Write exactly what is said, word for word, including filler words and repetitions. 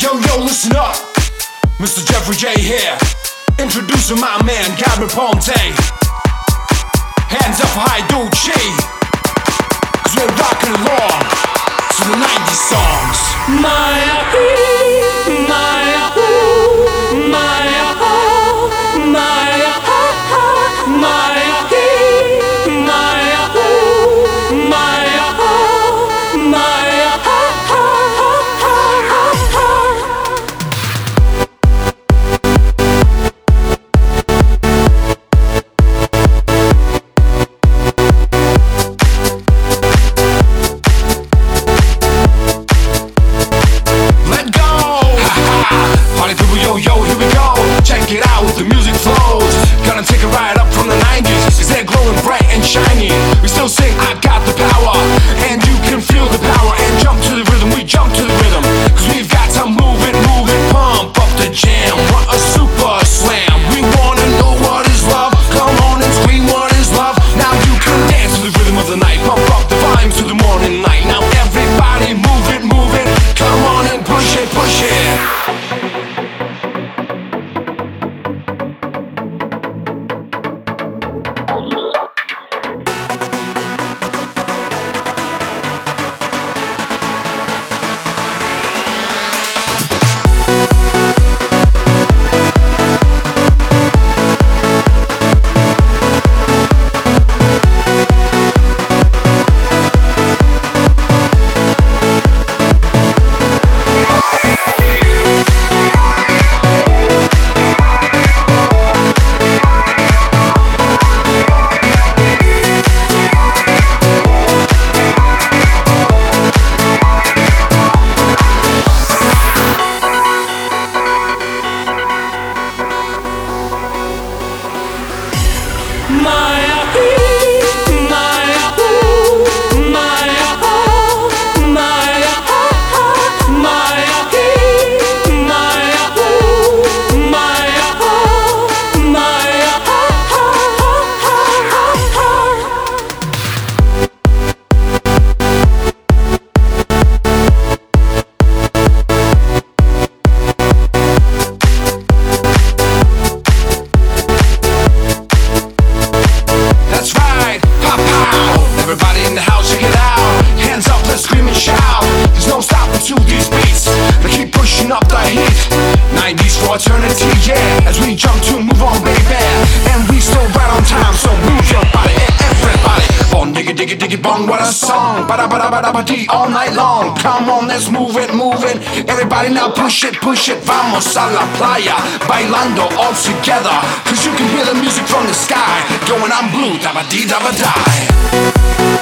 Yo, yo, listen up, Mister Jeffrey J here, introducing my man Gabby Ponte. Hands up high, do chi, cause we're rocking along to the nineties songs. Maya, Maya, Maya, Maya, Maya, Maya, Maya, Maya. Check it out, the music flows. Gonna take a ride up from the nineties, cause they're glowing bright and shiny. We still sing, I got the power, and you can feel the power. And jump to the rhythm, we jump to the rhythm, cause we've got to move it, move it, pump up the jam. What a super slam. We wanna know what is love, come on and scream what is love. Now you can dance to the rhythm of the night, pump up the volume to the morning light. Now everybody move it, move it, come on and push it, push it. Everybody in the house, check it out. Hands up, let's scream and shout. There's no stopping to these beats. They keep pushing up the heat. nineties for eternity, yeah. As we jump to move on, baby. And we still right on time, so move your body and everybody. Bong, diggy, diggy, diggy, bong, what a song. Ba da ba da ba da ba dee all night long. Come on, let's move it, move it. Everybody now push it, push it. Vamos a la playa, bailando all together. Cause you can hear the music from the sky. Going on blue, da ba dee da ba die.